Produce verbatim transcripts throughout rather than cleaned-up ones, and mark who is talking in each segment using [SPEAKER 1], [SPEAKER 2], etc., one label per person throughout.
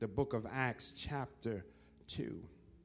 [SPEAKER 1] the book of Acts chapter two.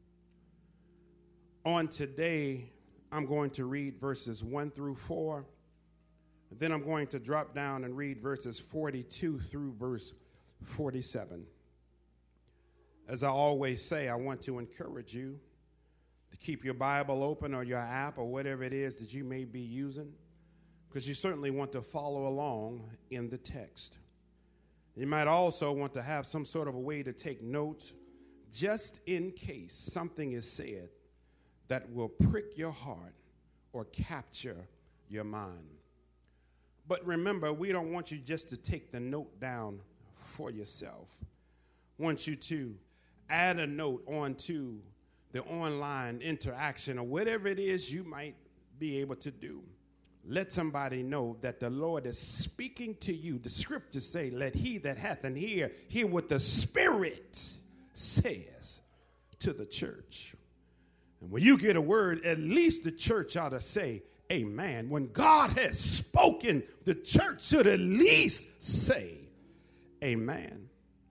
[SPEAKER 1] On today, I'm going to read verses one through four. Then I'm going to drop down and read verses forty-two through verse forty-seven. As I always say, I want to encourage you to keep your Bible open or your app or whatever it is that you may be using, because you certainly want to follow along in the text. You might also want to have some sort of a way to take notes just in case something is said that will prick your heart or capture your mind. But remember, we don't want you just to take the note down for yourself. We want you to add a note onto the online interaction or whatever it is you might be able to do. Let somebody know that the Lord is speaking to you. The scriptures say, let he that hath an ear hear what the Spirit says to the church. And when you get a word, at least the church ought to say, amen. When God has spoken, the church should at least say, amen.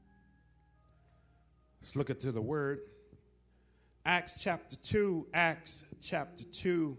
[SPEAKER 1] Let's look into the word. Acts chapter two, Acts chapter two.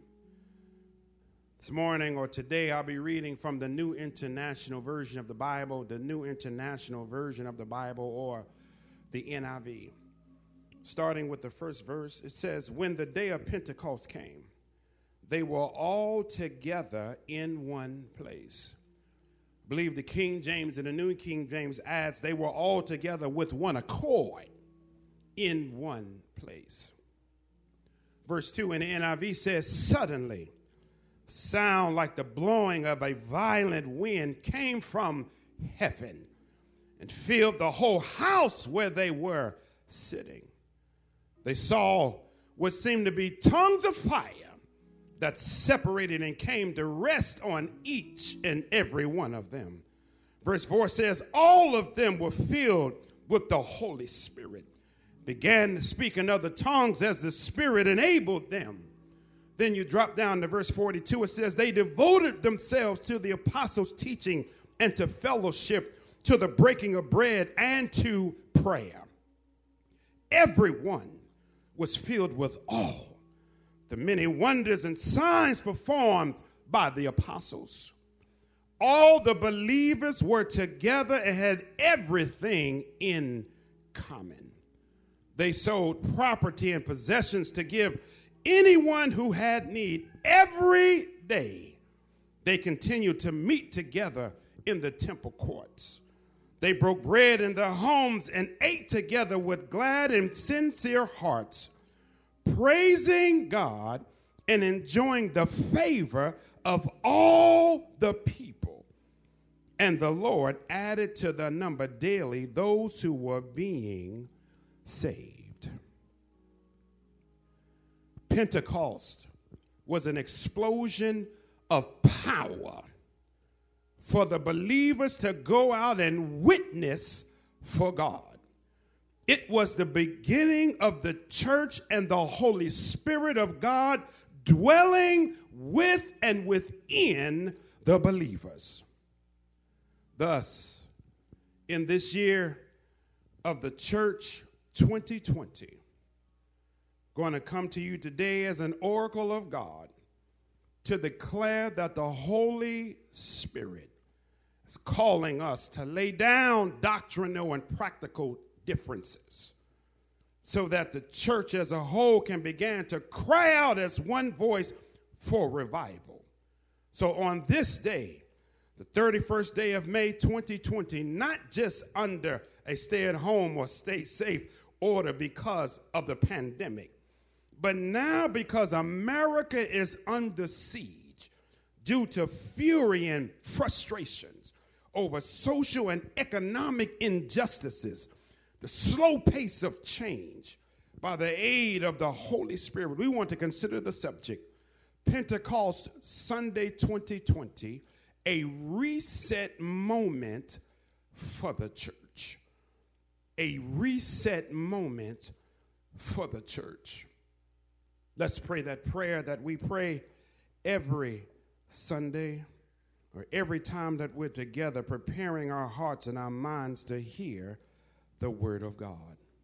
[SPEAKER 1] This morning or today, I'll be reading from the New International Version of the Bible, the New International Version of the Bible, or the N I V. Starting with the first verse, it says, when the day of Pentecost came, they were all together in one place. I believe the King James and the New King James adds, they were all together with one accord in one place. Verse two in the N I V says, suddenly, sound like the blowing of a violent wind came from heaven and filled the whole house where they were sitting. They saw what seemed to be tongues of fire that separated and came to rest on each and every one of them. Verse four says, all of them were filled with the Holy Spirit, began to speak in other tongues as the Spirit enabled them. Then you drop down to verse forty-two. It says, they devoted themselves to the apostles' teaching and to fellowship, to the breaking of bread and to prayer. Everyone was filled with awe, the many wonders and signs performed by the apostles. All the believers were together and had everything in common. They sold property and possessions to give anyone who had need. Every day they continued to meet together in the temple courts. They broke bread in their homes and ate together with glad and sincere hearts, praising God and enjoying the favor of all the people. And the Lord added to the number daily those who were being saved. Pentecost was an explosion of power for the believers to go out and witness for God. It was the beginning of the church and the Holy Spirit of God dwelling with and within the believers. Thus, in this year of the church twenty twenty, going to come to you today as an oracle of God to declare that the Holy Spirit is calling us to lay down doctrinal and practical differences so that the church as a whole can begin to cry out as one voice for revival. So on this day, the thirty-first day of May twenty twenty, not just under a stay-at-home or stay-safe order because of the pandemic, but now because America is under siege due to fury and frustrations over social and economic injustices, the slow pace of change, by the aid of the Holy Spirit, we want to consider the subject, Pentecost Sunday twenty twenty, a reset moment for the church. A reset moment for the church. Let's pray that prayer that we pray every Sunday or every time that we're together, preparing our hearts and our minds to hear the word of God.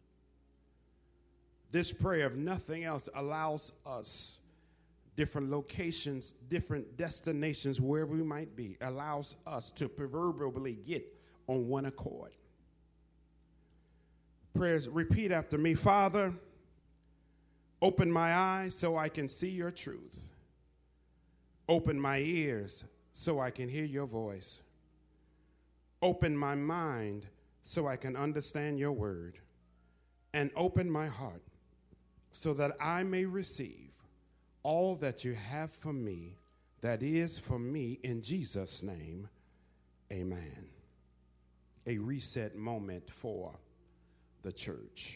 [SPEAKER 1] This prayer, if nothing else, allows us different locations, different destinations, wherever we might be, allows us to proverbially get on one accord. Prayers, repeat after me. Father, open my eyes so I can see your truth. Open my ears so I can hear your voice. Open my mind so I can understand your word. And open my heart so that I may receive all that you have for me, that is for me, in Jesus' name, amen. A reset moment for the church.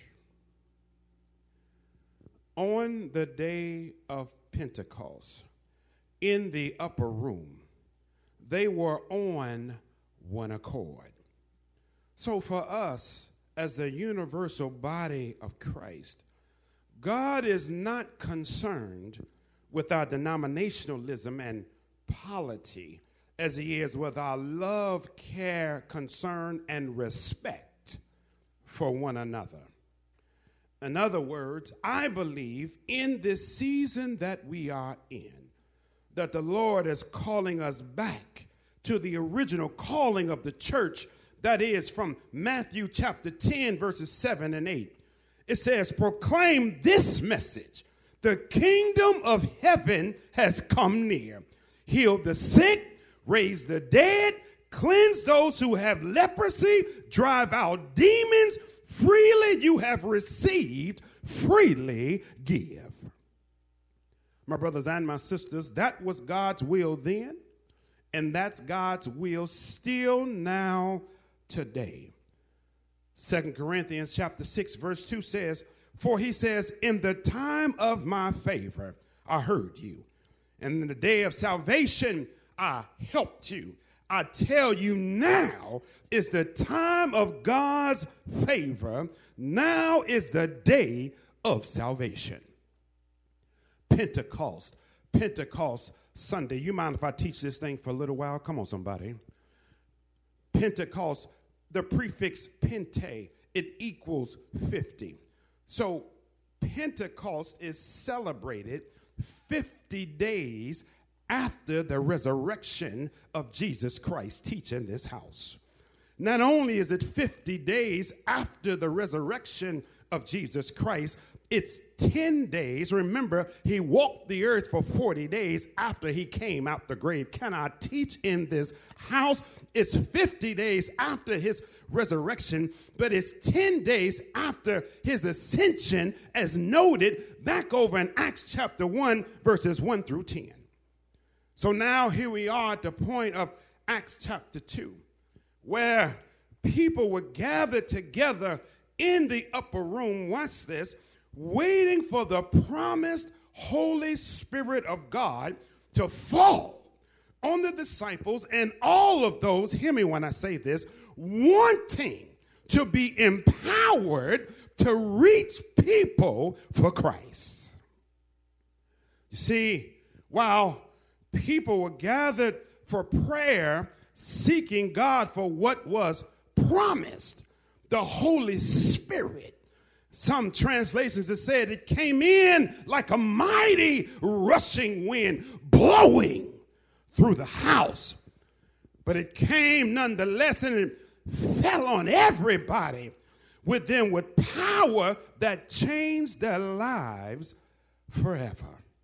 [SPEAKER 1] On the day of Pentecost, in the upper room, they were on one accord. So for us, as the universal body of Christ, God is not concerned with our denominationalism and polity as he is with our love, care, concern, and respect for one another. In other words, I believe in this season that we are in, that the Lord is calling us back to the original calling of the church, that is from Matthew chapter ten, verses seven and eight. It says, proclaim this message. The kingdom of heaven has come near. Heal the sick, raise the dead, cleanse those who have leprosy, drive out demons. Freely you have received, freely give. My brothers and my sisters, that was God's will then, and that's God's will still now today. Second Corinthians chapter six, verse two says, for he says, in the time of my favor, I heard you. And in the day of salvation, I helped you. I tell you, now is the time of God's favor. Now is the day of salvation. Pentecost, Pentecost Sunday. You mind if I teach this thing for a little while? Come on, somebody. Pentecost, the prefix pente, it equals fifty. So Pentecost is celebrated fifty days after the resurrection of Jesus Christ. Teach in this house. Not only is it fifty days after the resurrection of Jesus Christ, it's ten days. Remember, he walked the earth for forty days after he came out the grave. Can I teach in this house? It's fifty days after his resurrection, but it's ten days after his ascension, as noted back over in Acts chapter one, verses one through ten. So now here we are at the point of Acts chapter two, where people were gathered together in the upper room, watch this, waiting for the promised Holy Spirit of God to fall on the disciples and all of those, hear me when I say this, wanting to be empowered to reach people for Christ. You see, while people were gathered for prayer, seeking God for what was promised, the Holy Spirit. Some translations have said it came in like a mighty rushing wind blowing through the house. But it came nonetheless, and it fell on everybody with them with power that changed their lives forever.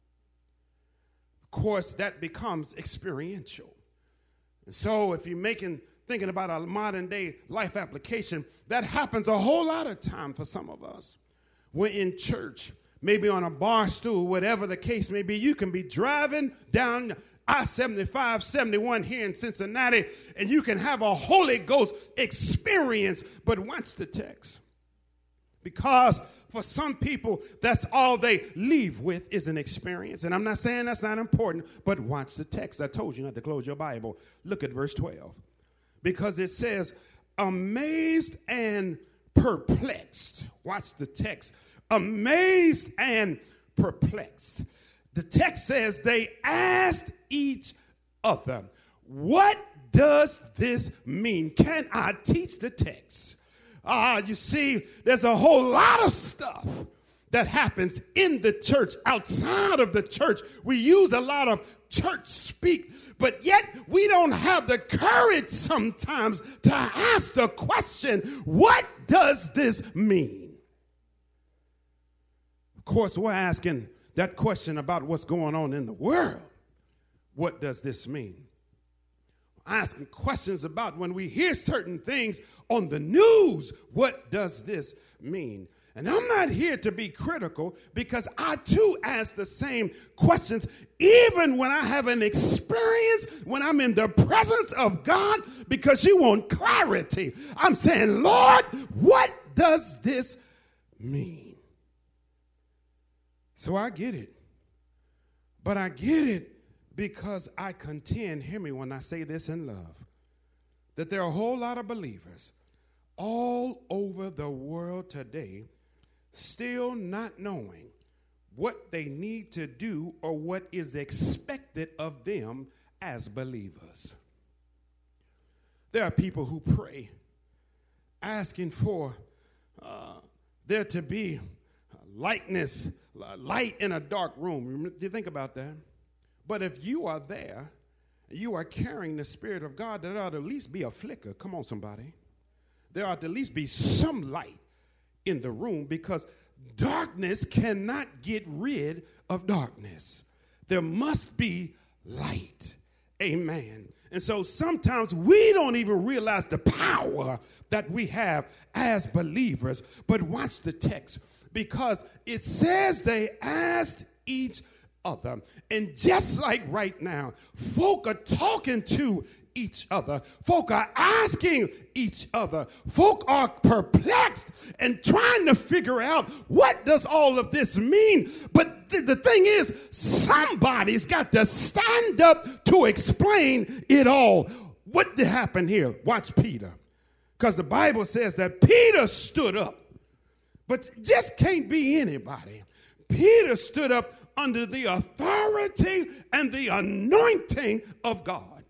[SPEAKER 1] Of course, that becomes experiential. And so if you're making thinking about a modern day life application, that happens a whole lot of time for some of us. We're in church, maybe on a bar stool, whatever the case may be. You can be driving down I seventy-five, seventy-one here in Cincinnati, and you can have a Holy Ghost experience, but watch the text. Because for some people, that's all they leave with is an experience. And I'm not saying that's not important, but watch the text. I told you not to close your Bible. Look at verse twelve. Because it says, amazed and perplexed. Watch the text. Amazed and perplexed. The text says they asked each other, what does this mean? Can I teach the text? Ah, you see, there's a whole lot of stuff that happens in the church, outside of the church. We use a lot of church speak, but yet we don't have the courage sometimes to ask the question, what does this mean? Of course, we're asking that question about what's going on in the world. What does this mean? Asking questions about when we hear certain things on the news, what does this mean? And I'm not here to be critical, because I too ask the same questions even when I have an experience, when I'm in the presence of God, because you want clarity. I'm saying, Lord, what does this mean? So I get it. But I get it because I contend, hear me when I say this in love, that there are a whole lot of believers all over the world today still not knowing what they need to do or what is expected of them as believers. There are people who pray asking for uh, there to be lightness, light in a dark room. Do you think about that? But if you are there, you are carrying the Spirit of God, there ought to at least be a flicker. Come on, somebody. There ought to at least be some light in the room, because darkness cannot get rid of darkness. There must be light. Amen. And so sometimes we don't even realize the power that we have as believers. But watch the text, because it says they asked each other. And just like right now, folk are talking to each other. Folk are asking each other. Folk are perplexed and trying to figure out, what does all of this mean? But th- the thing is, somebody's got to stand up to explain it all. What did happen here? Watch Peter. Because the Bible says that Peter stood up. But just can't be anybody. Peter stood up under the authority and the anointing of God.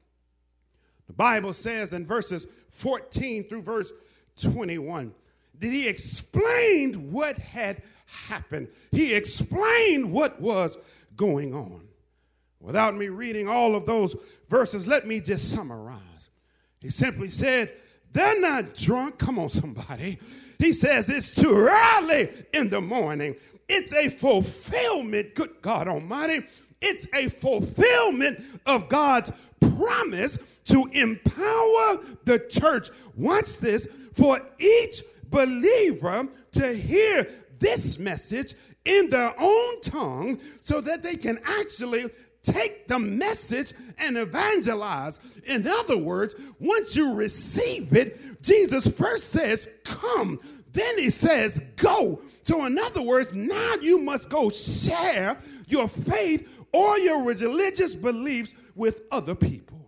[SPEAKER 1] The Bible says in verses fourteen through verse twenty-one that he explained what had happened. He explained what was going on. Without me reading all of those verses, let me just summarize. He simply said, they're not drunk. Come on, somebody. He says it's too early in the morning. It's a fulfillment, good God Almighty. It's a fulfillment of God's promise to empower the church. Watch this. For each believer to hear this message in their own tongue, so that they can actually take the message and evangelize. In other words, once you receive it, Jesus first says, come. Then he says, go. So in other words, now you must go share your faith or your religious beliefs with other people.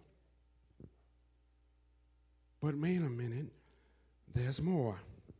[SPEAKER 1] But wait a minute, there's more.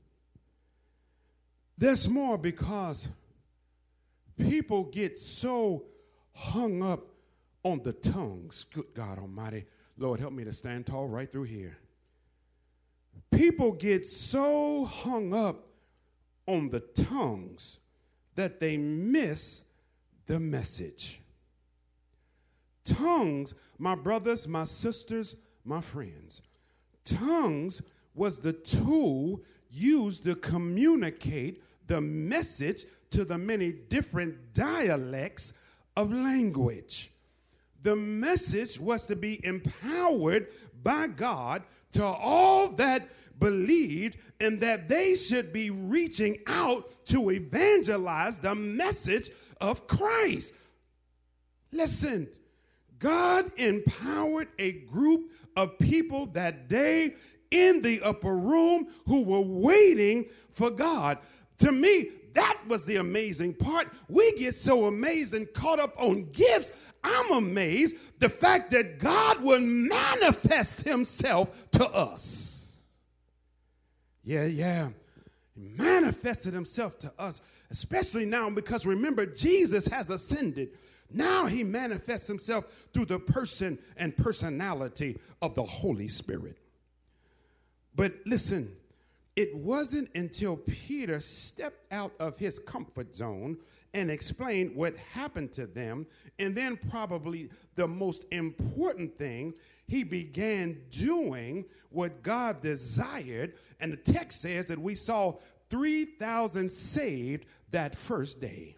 [SPEAKER 1] There's more, because people get so hung up on the tongues. Good God Almighty. Lord, help me to stand tall right through here. People get so hung up on the tongues that they miss the message. Tongues, my brothers, my sisters, my friends, tongues was the tool used to communicate the message to the many different dialects of language. The message was to be empowered by God to all that believed, and that they should be reaching out to evangelize the message of Christ. Listen, God empowered a group of people that day in the upper room who were waiting for God. To me, that was the amazing part. We get so amazed and caught up on gifts. I'm amazed the fact that God would manifest himself to us. Yeah, yeah. He manifested himself to us, especially now, because remember, Jesus has ascended. Now he manifests himself through the person and personality of the Holy Spirit. But listen, it wasn't until Peter stepped out of his comfort zone and explained what happened to them, and then probably the most important thing, he began doing what God desired, and the text says that we saw three thousand saved that first day.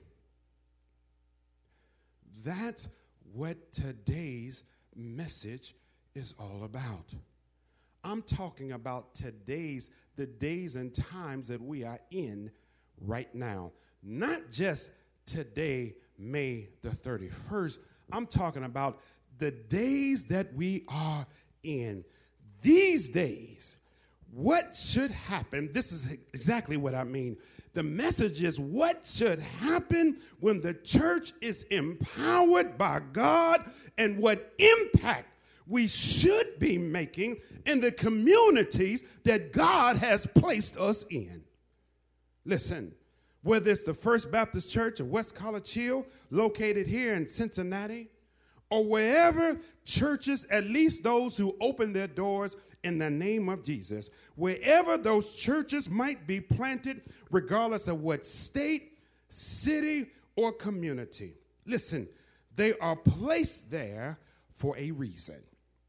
[SPEAKER 1] That's what today's message is all about. I'm talking about today's, the days and times that we are in right now. Not just today, May the thirty-first. I'm talking about the days that we are in. These days, what should happen? This is exactly what I mean. The message is what should happen when the church is empowered by God, and what impact we should be making in the communities that God has placed us in. Listen, whether it's the First Baptist Church of West College Hill, located here in Cincinnati, or wherever churches, at least those who open their doors in the name of Jesus, wherever those churches might be planted, regardless of what state, city, or community. Listen, they are placed there for a reason.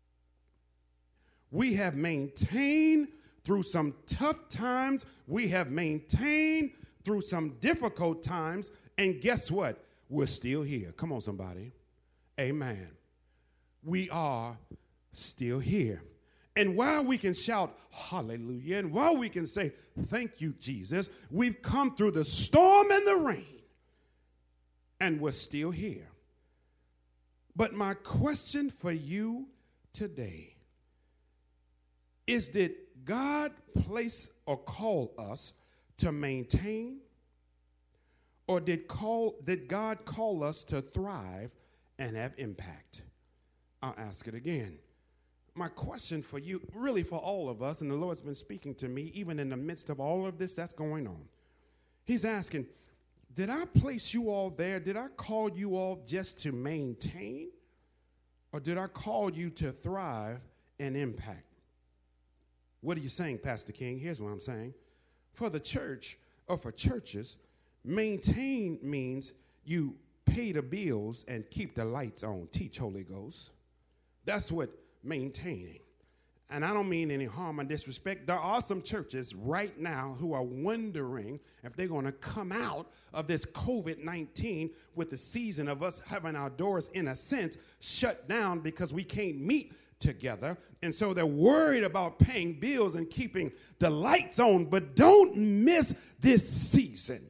[SPEAKER 1] We have maintained through some tough times, we have maintained through some difficult times, and guess what? We're still here. Come on, somebody. Amen. We are still here. And while we can shout hallelujah, and while we can say thank you, Jesus, we've come through the storm and the rain, and we're still here. But my question for you today is, did God place or call us to maintain, or did call did God call us to thrive and have impact? I'll ask it again. My question for you, really for all of us, and the Lord's been speaking to me even in the midst of all of this that's going on. He's asking, did I place you all there? Did I call you all just to maintain? Or did I call you to thrive and impact? What are you saying, Pastor King? Here's what I'm saying. For the church, or for churches, maintain means you pay the bills and keep the lights on. Teach, Holy Ghost. That's what maintaining. And I don't mean any harm or disrespect. There are some churches right now who are wondering if they're going to come out of this covid nineteen with the season of us having our doors, in a sense, shut down because we can't meet together. And so they're worried about paying bills and keeping the lights on. But don't miss this season.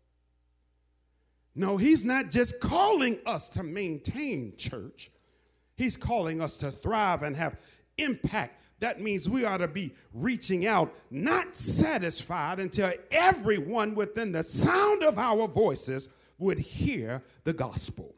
[SPEAKER 1] No, he's not just calling us to maintain church. He's calling us to thrive and have impact. That means we ought to be reaching out, not satisfied until everyone within the sound of our voices would hear the gospel.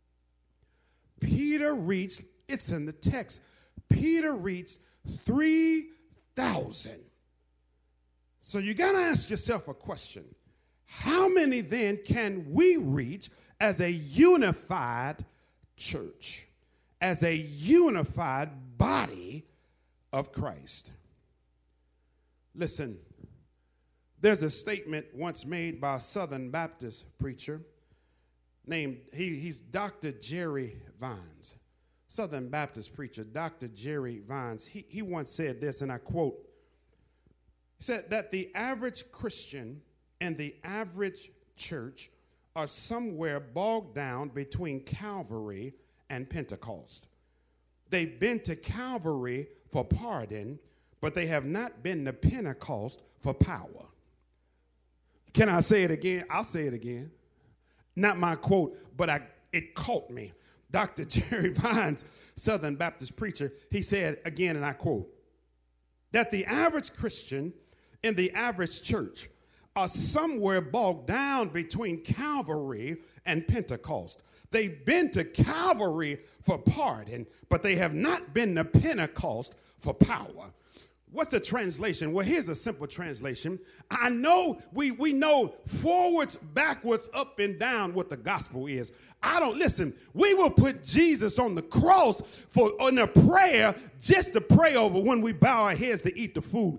[SPEAKER 1] Peter reached, it's in the text, Peter reached three thousand. So you got to ask yourself a question. How many then can we reach as a unified church, as a unified body of Christ? Listen, there's a statement once made by a Southern Baptist preacher named, he, he's Doctor Jerry Vines. Southern Baptist preacher, Doctor Jerry Vines. He, he once said this, and I quote, he said that the average Christian and the average church are somewhere bogged down between Calvary and Pentecost. They've been to Calvary for pardon, but they have not been to Pentecost for power. Can I say it again? I'll say it again. Not my quote, but I, it caught me. Doctor Jerry Vines, Southern Baptist preacher, he said again, and I quote, that the average Christian in the average church are somewhere bogged down between Calvary and Pentecost. They've been to Calvary for pardon, but they have not been to Pentecost for power. What's the translation? Well, here's a simple translation. I know we, we know forwards, backwards, up and down what the gospel is. I don't, listen, we will put Jesus on the cross for in a prayer just to pray over when we bow our heads to eat the food.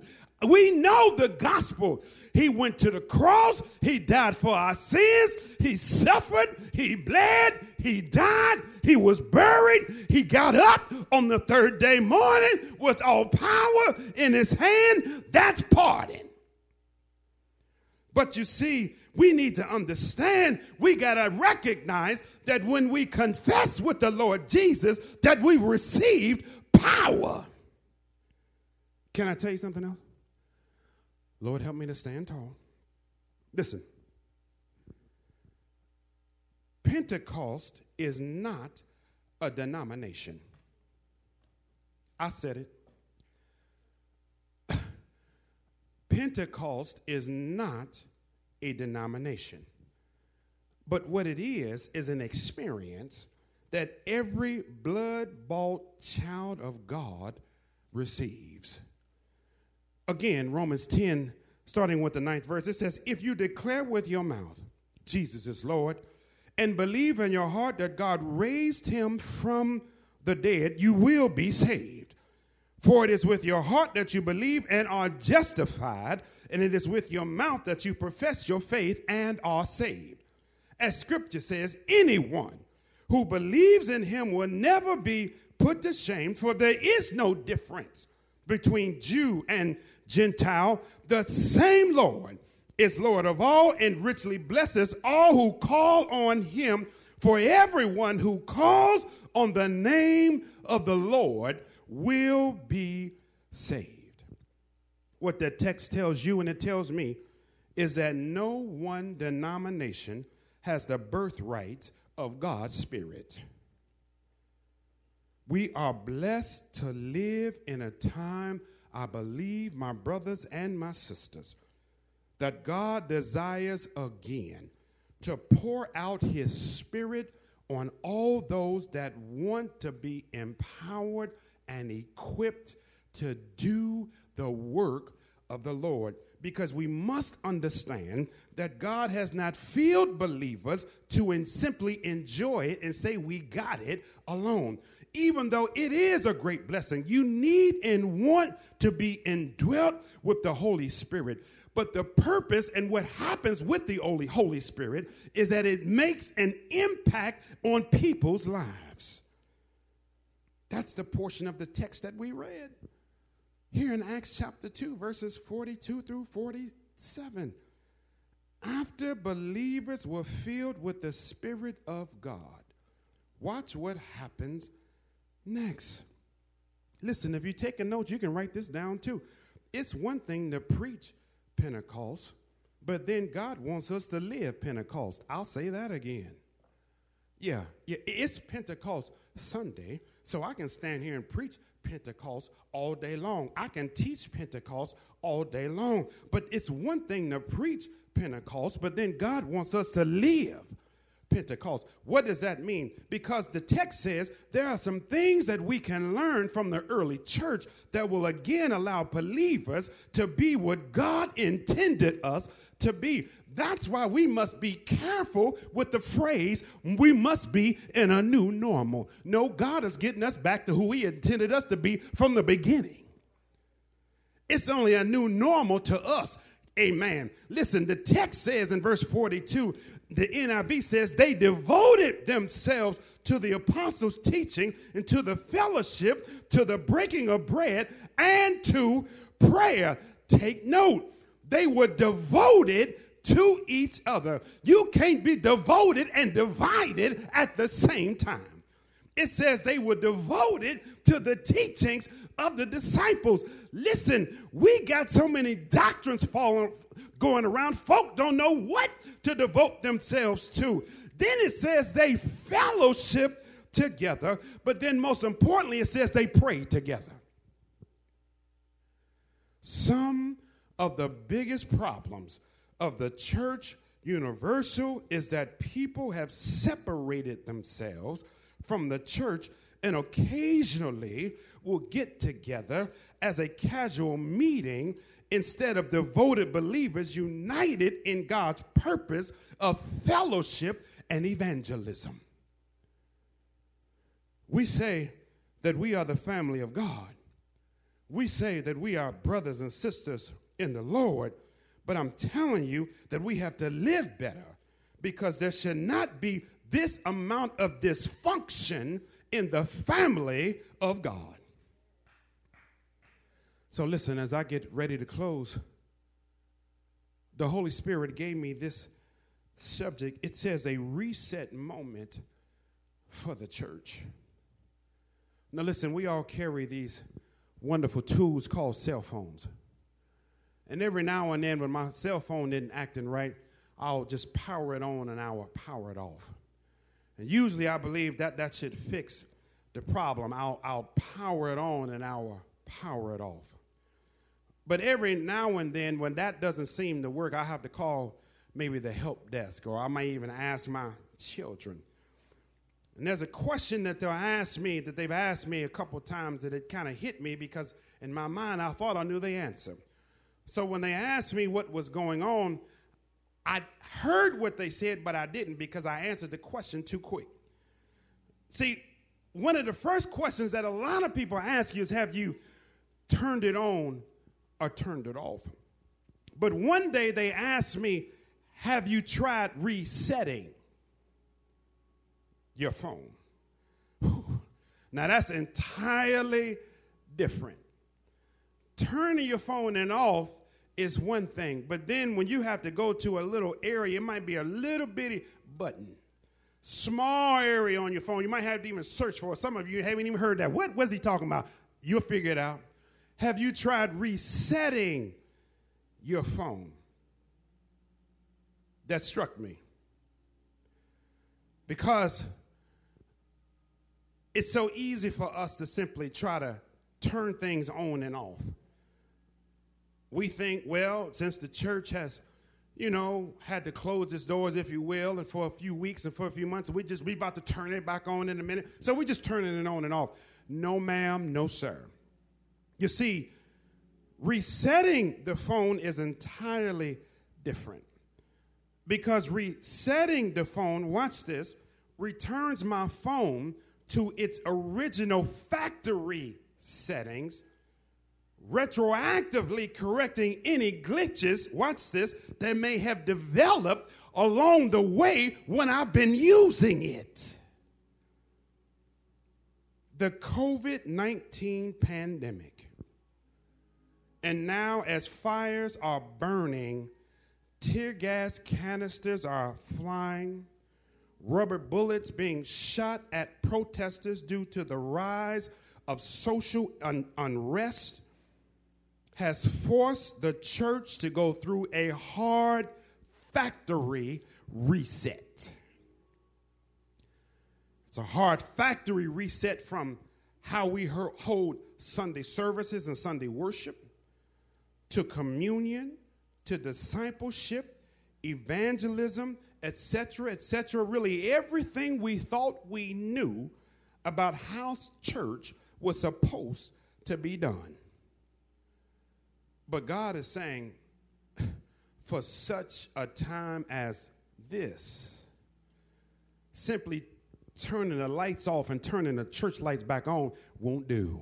[SPEAKER 1] We know the gospel. He went to the cross. He died for our sins. He suffered. He bled. He died. He was buried. He got up on the third day morning with all power in his hand. That's pardon. But you see, we need to understand, we got to recognize that when we confess with the Lord Jesus, that we've received power. Can I tell you something else? Lord, help me to stand tall. Listen, Pentecost is not a denomination. I said it. Pentecost is not a denomination. But what it is, is an experience that every blood-bought child of God receives. Again, Romans ten, starting with the ninth verse, it says, if you declare with your mouth, Jesus is Lord, and believe in your heart that God raised him from the dead, you will be saved. For it is with your heart that you believe and are justified, and it is with your mouth that you profess your faith and are saved. As scripture says, anyone who believes in him will never be put to shame, for there is no difference between Jew and Gentile. The same Lord is Lord of all and richly blesses all who call on him. For everyone who calls on the name of the Lord will be saved. What that text tells you and it tells me is that no one denomination has the birthright of God's Spirit. We are blessed to live in a time, I believe, my brothers and my sisters, that God desires again to pour out his Spirit on all those that want to be empowered and equipped to do the work of the Lord. Because we must understand that God has not filled believers to in simply enjoy it and say we got it alone. Even though it is a great blessing, you need and want to be indwelt with the Holy Spirit. But the purpose and what happens with the Holy, Holy Spirit is that it makes an impact on people's lives. That's the portion of the text that we read here in Acts chapter two, verses forty-two through forty-seven. After believers were filled with the Spirit of God, watch what happens next. Listen, if you take a note, you can write this down too. It's one thing to preach Pentecost, but then God wants us to live Pentecost. I'll say that again. Yeah, yeah, it's Pentecost Sunday, so I can stand here and preach Pentecost all day long. I can teach Pentecost all day long. But it's one thing to preach Pentecost, but then God wants us to live Pentecost. What does that mean? Because the text says there are some things that we can learn from the early church that will again allow believers to be what God intended us to be. That's why we must be careful with the phrase, we must be in a new normal. No, God is getting us back to who he intended us to be from the beginning. It's only a new normal to us. Amen. Listen, the text says in verse forty-two, the N I V says they devoted themselves to the apostles' teaching and to the fellowship, to the breaking of bread, and to prayer. Take note, they were devoted to each other. You can't be devoted and divided at the same time. It says they were devoted to the teachings of the disciples. Listen, we got so many doctrines falling, going around. Folk don't know what to devote themselves to. Then it says they fellowship together, but then most importantly, it says they pray together. Some of the biggest problems of the church universal is that people have separated themselves from the church and occasionally will get together as a casual meeting instead of devoted believers united in God's purpose of fellowship and evangelism. We say that we are the family of God, We say that we are brothers and sisters in the Lord, but I'm telling you that we have to live better, because there should not be this amount of dysfunction in the family of God. So listen, as I get ready to close, the Holy Spirit gave me this subject. It says a reset moment for the church. Now listen, we all carry these wonderful tools called cell phones. And every now and then when my cell phone isn't acting right, I'll just power it on and I'll power it off. And usually I believe that that should fix the problem. I'll, I'll power it on and I'll power it off. But every now and then when that doesn't seem to work, I have to call maybe the help desk, or I might even ask my children. And there's a question that they'll ask me, that they've asked me a couple of times, that it kind of hit me, because in my mind I thought I knew the answer. So when they asked me what was going on, I heard what they said, but I didn't, because I answered the question too quick. See, one of the first questions that a lot of people ask you is, have you turned it on or turned it off? But one day they asked me, have you tried resetting your phone? Whew. Now that's entirely different. Turning your phone and off is one thing, but then when you have to go to a little area, it might be a little bitty button, small area on your phone. You might have to even search for it. Some of you haven't even heard that. What was he talking about? You'll figure it out. Have you tried resetting your phone? That struck me, because it's so easy for us to simply try to turn things on and off. We think, well, since the church has, you know, had to close its doors, if you will, and for a few weeks and for a few months, we just we about to turn it back on in a minute. So we just turning it on and off. No, ma'am, no, sir. You see, resetting the phone is entirely different, because resetting the phone, watch this, returns my phone to its original factory settings, retroactively correcting any glitches, watch this, that may have developed along the way when I've been using it. The COVID nineteen pandemic. And now as fires are burning, tear gas canisters are flying, rubber bullets being shot at protesters due to the rise of social un- unrest, has forced the church to go through a hard factory reset. It's a hard factory reset from how we hold Sunday services and Sunday worship, to communion, to discipleship, evangelism, et cetera, et cetera. Really everything we thought we knew about how church was supposed to be done. But God is saying, for such a time as this, simply turning the lights off and turning the church lights back on won't do.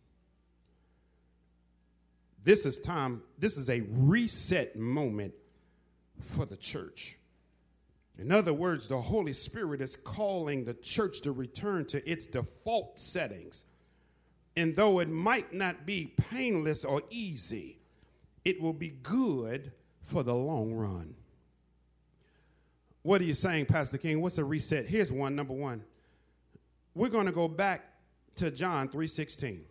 [SPEAKER 1] This is time, this is a reset moment for the church. In other words, the Holy Spirit is calling the church to return to its default settings. And though it might not be painless or easy, it will be good for the long run. What are you saying, Pastor King? What's a reset? Here's one, number one. We're going to go back to John three sixteen.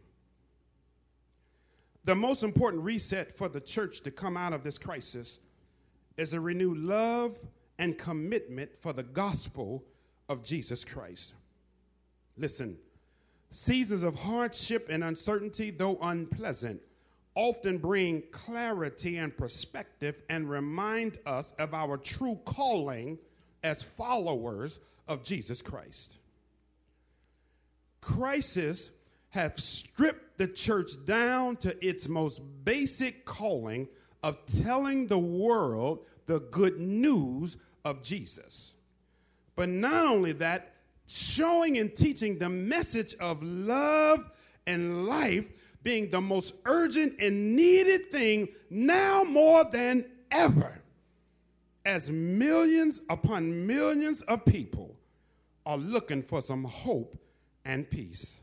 [SPEAKER 1] The most important reset for the church to come out of this crisis is a renewed love and commitment for the gospel of Jesus Christ. Listen, seasons of hardship and uncertainty, though unpleasant, often bring clarity and perspective and remind us of our true calling as followers of Jesus Christ. Crisis have stripped the church down to its most basic calling of telling the world the good news of Jesus. But not only that, showing and teaching the message of love and life being the most urgent and needed thing now more than ever, as millions upon millions of people are looking for some hope and peace.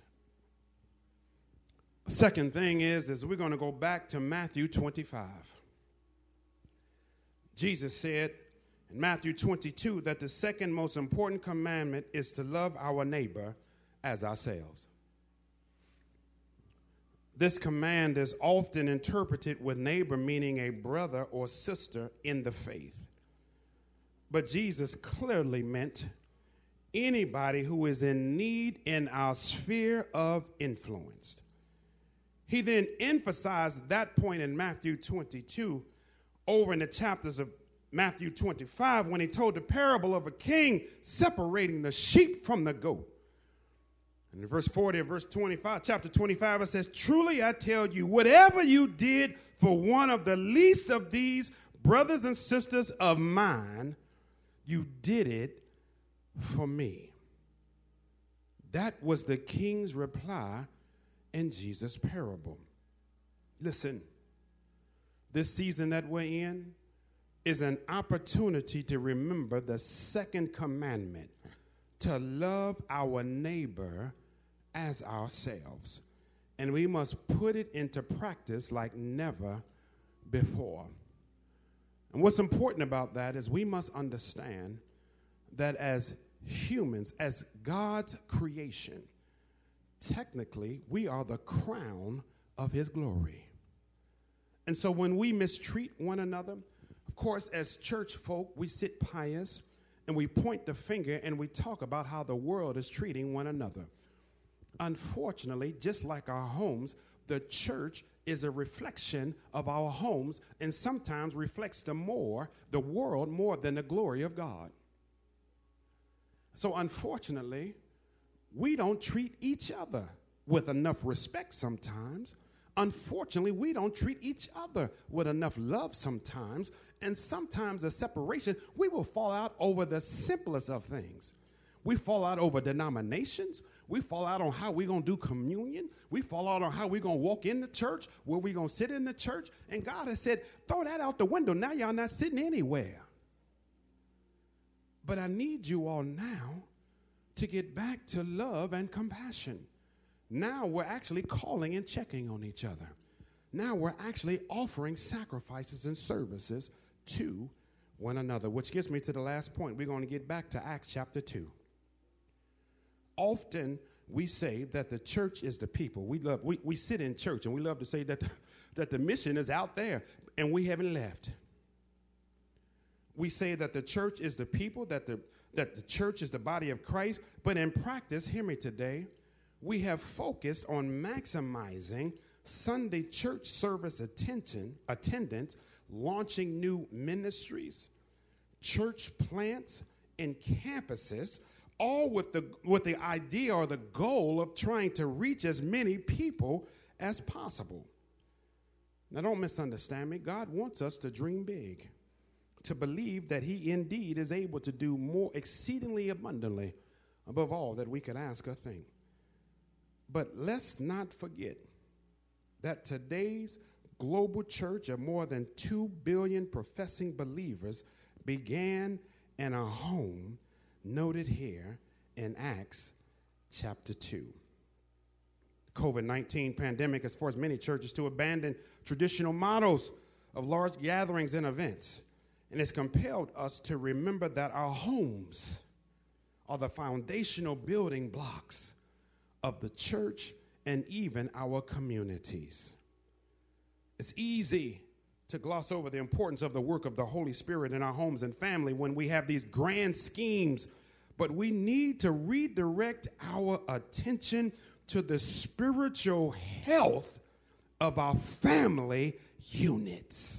[SPEAKER 1] Second thing is, is we're going to go back to Matthew twenty-five. Jesus said in Matthew twenty-two that the second most important commandment is to love our neighbor as ourselves. This command is often interpreted with neighbor meaning a brother or sister in the faith. But Jesus clearly meant anybody who is in need in our sphere of influence. He then emphasized that point in Matthew twenty-two over in the chapters of Matthew twenty-five when he told the parable of a king separating the sheep from the goat. In verse forty of verse twenty-five, chapter twenty-five, it says, "Truly I tell you, whatever you did for one of the least of these brothers and sisters of mine, you did it for me." That was the king's reply in Jesus' parable. Listen, this season that we're in is an opportunity to remember the second commandment, to love our neighbor as ourselves. And we must put it into practice like never before. And what's important about that is we must understand that as humans, as God's creation, technically, we are the crown of his glory. And so when we mistreat one another, of course, as church folk, we sit pious and we point the finger and we talk about how the world is treating one another. Unfortunately, just like our homes, the church is a reflection of our homes and sometimes reflects the more, the world more than the glory of God. So unfortunately, we don't treat each other with enough respect sometimes. Unfortunately, we don't treat each other with enough love sometimes. And sometimes a separation, we will fall out over the simplest of things. We fall out over denominations. We fall out on how we're going to do communion. We fall out on how we're going to walk in the church, where we're going to sit in the church. And God has said, throw that out the window. Now y'all not sitting anywhere. But I need you all now to get back to love and compassion. Now we're actually calling and checking on each other. Now we're actually offering sacrifices and services to one another, which gets me to the last point. We're going to get back to Acts chapter two. Often we say that the church is the people. We love, we, we sit in church and we love to say that the, that the mission is out there and we haven't left. We say that the church is the people, that the, that the church is the body of Christ. But in practice, hear me today, we have focused on maximizing Sunday church service attention, attendance, launching new ministries, church plants, and campuses, all with the, with the idea or the goal of trying to reach as many people as possible. Now, don't misunderstand me. God wants us to dream big, to believe that he indeed is able to do more exceedingly abundantly above all that we could ask or think. But let's not forget that today's global church of more than two billion professing believers began in a home noted here in Acts chapter two. The COVID nineteen pandemic has forced many churches to abandon traditional models of large gatherings and events. And it's compelled us to remember that our homes are the foundational building blocks of the church and even our communities. It's easy to gloss over the importance of the work of the Holy Spirit in our homes and family when we have these grand schemes, but we need to redirect our attention to the spiritual health of our family units.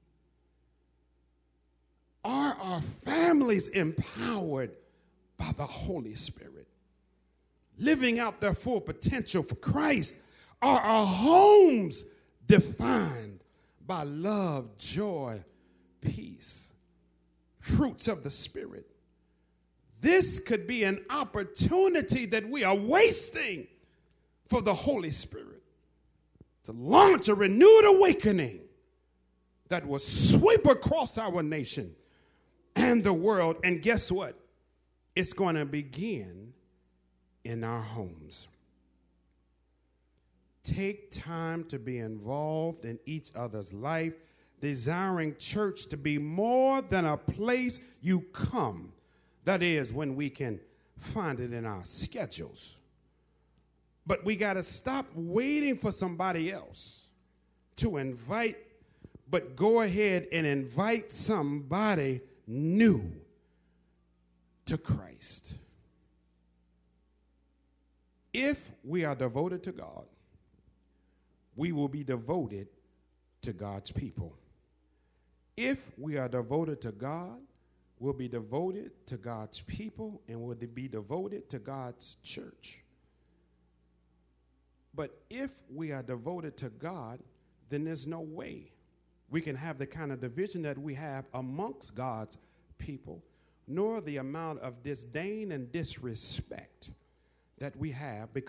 [SPEAKER 1] Are our families empowered by the Holy Spirit, living out their full potential for Christ? Are our homes defined by love, joy, peace, fruits of the Spirit? This could be an opportunity that we are wasting for the Holy Spirit to launch a renewed awakening that will sweep across our nation and the world. And guess what? It's going to begin in our homes. Take time to be involved in each other's life, desiring church to be more than a place you come. That is, when we can find it in our schedules. But we got to stop waiting for somebody else to invite, but go ahead and invite somebody new to Christ. If we are devoted to God, we will be devoted to God's people. If we are devoted to God, we'll be devoted to God's people and we'll be devoted to God's church. But if we are devoted to God, then there's no way we can have the kind of division that we have amongst God's people, nor the amount of disdain and disrespect that we have because